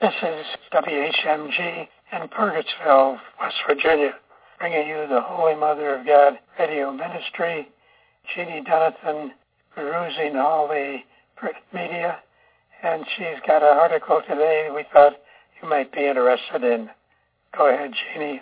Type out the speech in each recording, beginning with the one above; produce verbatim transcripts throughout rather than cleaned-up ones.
This is W H M G in Purgatorsville, West Virginia, bringing you the Holy Mother of God radio ministry. Jeannie Donathan perusing all the print media, and she's got an article today we thought you might be interested in. Go ahead, Jeannie.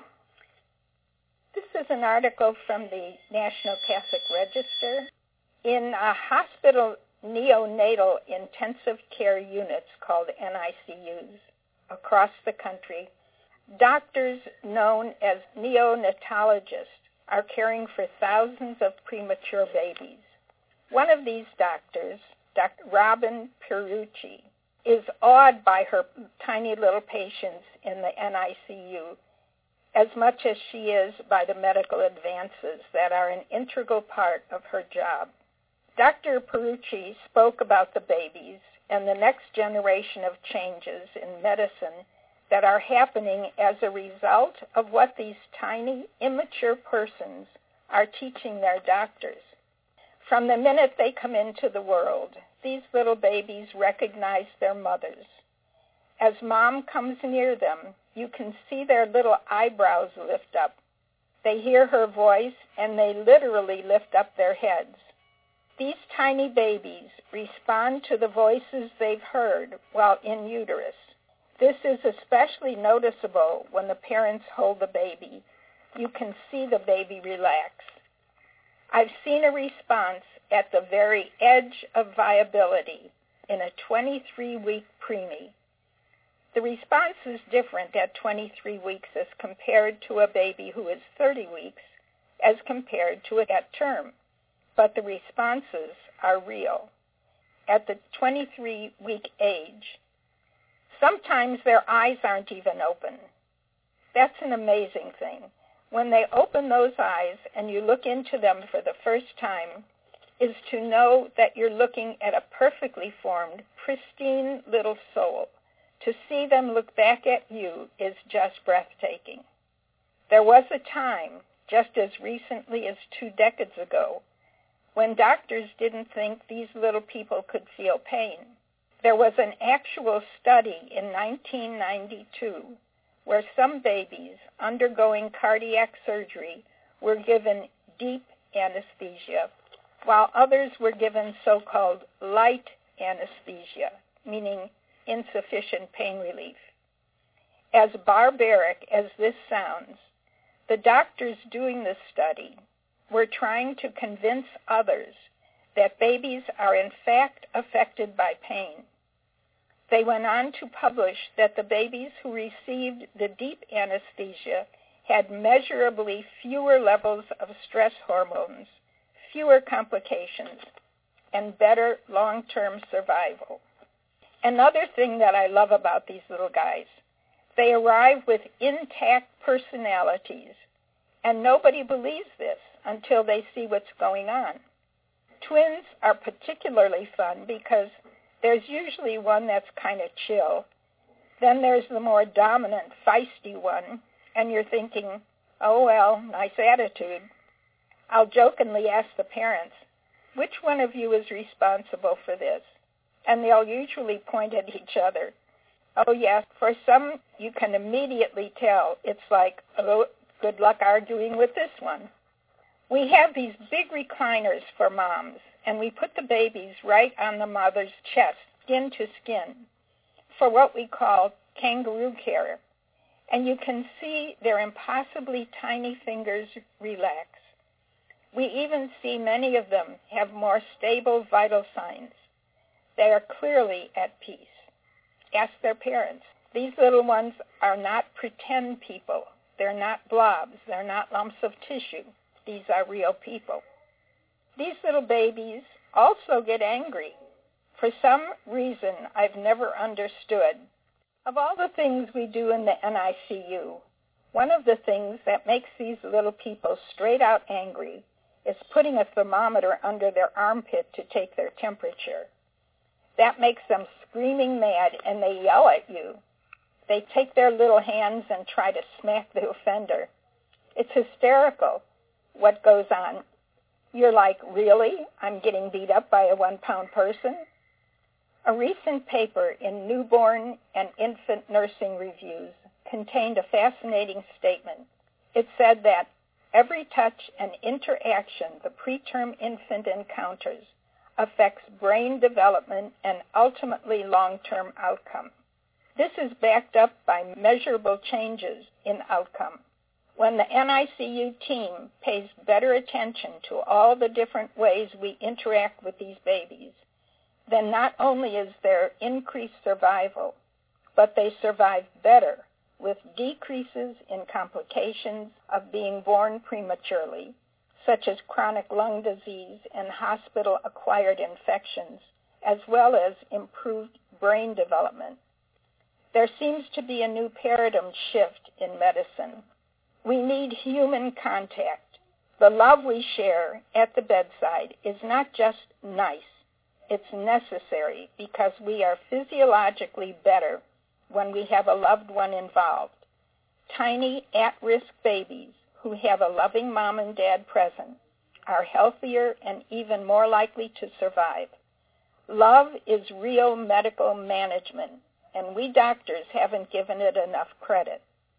This is an article from the National Catholic Register. In a hospital neonatal intensive care units called N I C Us across the country, doctors known as neonatologists are caring for thousands of premature babies. One of these doctors, Doctor Robin Pierucci, is awed by her tiny little patients in the N I C U as much as she is by the medical advances that are an integral part of her job. Doctor Pierucci spoke about the babies and the next generation of changes in medicine that are happening as a result of what these tiny, immature persons are teaching their doctors. From the minute they come into the world, these little babies recognize their mothers. As mom comes near them, you can see their little eyebrows lift up. They hear her voice, and they literally lift up their heads. These tiny babies respond to the voices they've heard while in uterus. This is especially noticeable when the parents hold the baby. You can see the baby relax. I've seen a response at the very edge of viability in a twenty-three week preemie. The response is different at twenty-three weeks as compared to a baby who is thirty weeks as compared to it at term. But the responses are real. At the twenty-three week age, sometimes their eyes aren't even open. That's an amazing thing. When they open those eyes and you look into them for the first time, is to know that you're looking at a perfectly formed, pristine little soul. To see them look back at you is just breathtaking. There was a time, just as recently as two decades ago, when doctors didn't think these little people could feel pain. There was an actual study in nineteen ninety-two where some babies undergoing cardiac surgery were given deep anesthesia, while others were given so-called light anesthesia, meaning insufficient pain relief. As barbaric as this sounds, the doctors doing this study were trying to convince others that babies are in fact affected by pain. They went on to publish that the babies who received the deep anesthesia had measurably fewer levels of stress hormones, fewer complications, and better long-term survival. Another thing that I love about these little guys, they arrive with intact personalities, and nobody believes this until they see what's going on. Twins are particularly fun because there's usually one that's kind of chill. Then there's the more dominant, feisty one, and you're thinking, oh, well, nice attitude. I'll jokingly ask the parents, which one of you is responsible for this? And they'll usually point at each other. Oh, yes, for some, you can immediately tell. It's like, oh, good luck arguing with this one. We have these big recliners for moms, and we put the babies right on the mother's chest, skin to skin, for what we call kangaroo care. And you can see their impossibly tiny fingers relax. We even see many of them have more stable vital signs. They are clearly at peace. Ask their parents. These little ones are not pretend people. They're not blobs. They're not lumps of tissue. These are real people. These little babies also get angry. For some reason I've never understood. Of all the things we do in the N I C U, one of the things that makes these little people straight out angry is putting a thermometer under their armpit to take their temperature. That makes them screaming mad, and they yell at you. They take their little hands and try to smack the offender. It's hysterical what goes on. You're like, really? I'm getting beat up by a one-pound person? A recent paper in Newborn and Infant Nursing Reviews contained a fascinating statement. It said that every touch and interaction the preterm infant encounters affects brain development and ultimately long-term outcome. This is backed up by measurable changes in outcome. When the N I C U team pays better attention to all the different ways we interact with these babies, then not only is there increased survival, but they survive better with decreases in complications of being born prematurely, such as chronic lung disease and hospital-acquired infections, as well as improved brain development. There seems to be a new paradigm shift in medicine. We need human contact. The love we share at the bedside is not just nice. It's necessary because we are physiologically better when we have a loved one involved. Tiny, at-risk babies who have a loving mom and dad present are healthier and even more likely to survive. Love is real medical management, and we doctors haven't given it enough credit.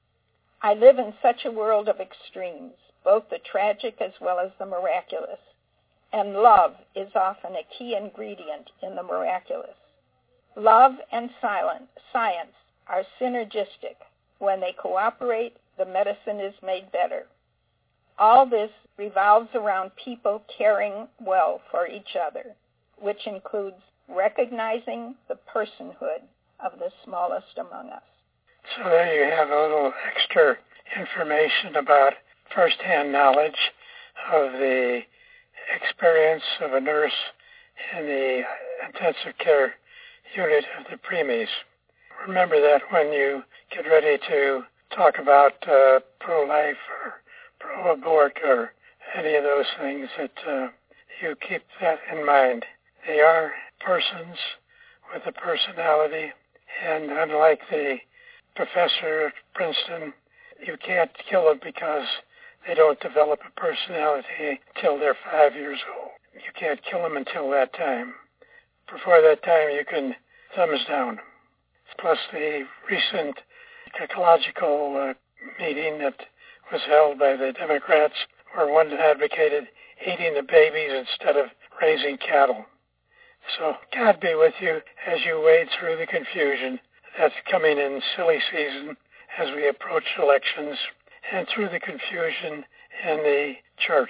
I live in such a world of extremes, both the tragic as well as the miraculous, and love is often a key ingredient in the miraculous. Love and silent, science are synergistic. When they cooperate, the medicine is made better. All this revolves around people caring well for each other, which includes recognizing the personhood of the smallest among us. So there you have a little extra information about firsthand knowledge of the experience of a nurse in the intensive care unit of the preemies. Remember that when you get ready to talk about uh, pro-life or pro-abort or any of those things, that uh, you keep that in mind. They are persons with a personality, and unlike the professor at Princeton, you can't kill them because they don't develop a personality until they're five years old. You can't kill them until that time. Before that time, you can thumbs down. Plus the recent ecological uh, meeting that was held by the Democrats, where one advocated eating the babies instead of raising cattle. So God be with you as you wade through the confusion that's coming in silly season as we approach elections and through the confusion in the church.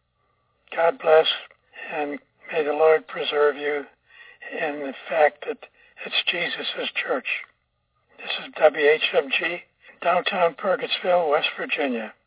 God bless, and may the Lord preserve you in the fact that it's Jesus' church. This is W H M G, downtown Purgattsville, West Virginia.